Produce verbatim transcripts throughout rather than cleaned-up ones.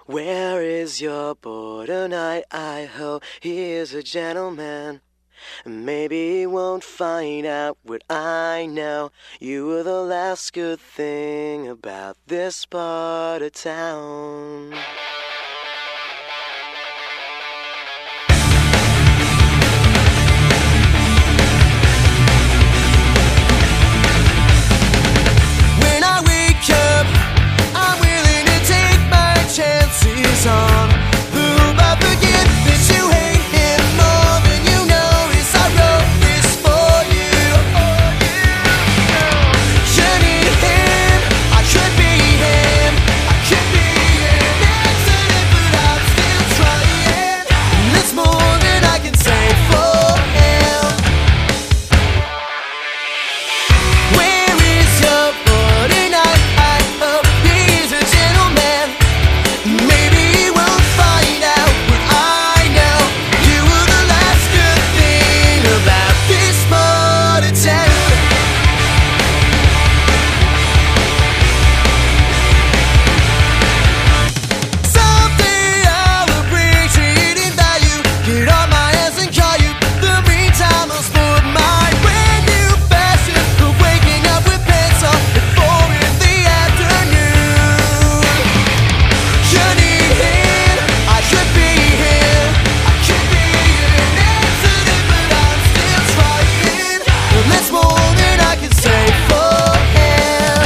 Where is your boy tonight? I hope he is a gentleman. Maybe he won't find out what I know. You were the last good thing about this part of town. When I wake up, I'm willing to take my chances on who I forget that you hate him more than you notice. I wrote this for you. You need him, I could be him, I could be an accident, but I'm still trying. There's more than I can say for him. Where is your boy tonight? I hope he's a gentleman. Maybe he won't find out what I know. You were the last good thing about this part of town. Someday I'll appreciate in value, get on my ass and call you. The meantime I'll sport my brand new fashion of waking up with pants on at four in the afternoon. You need him, I could be him, I could be an accident, but I'm still trying. And that's more than I can say for him.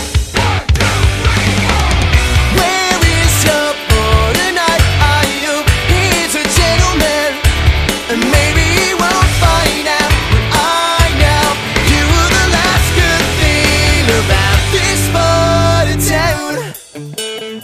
Where is your boy tonight? I hope he's a gentleman. And maybe he won't find out what I know. You were the last good thing about this part of town.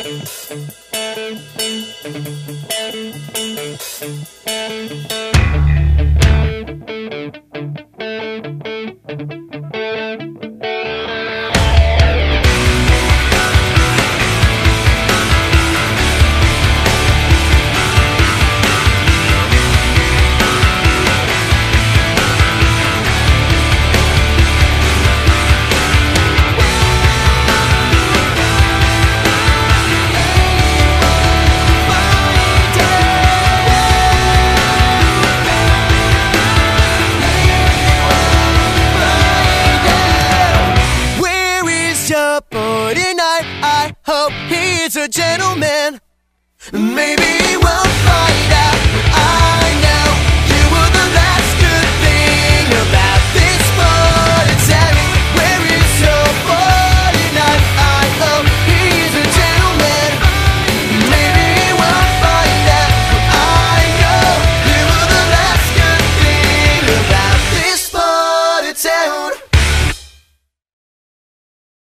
Where is your boy tonight? I hope he's a gentleman. Maybe he won't find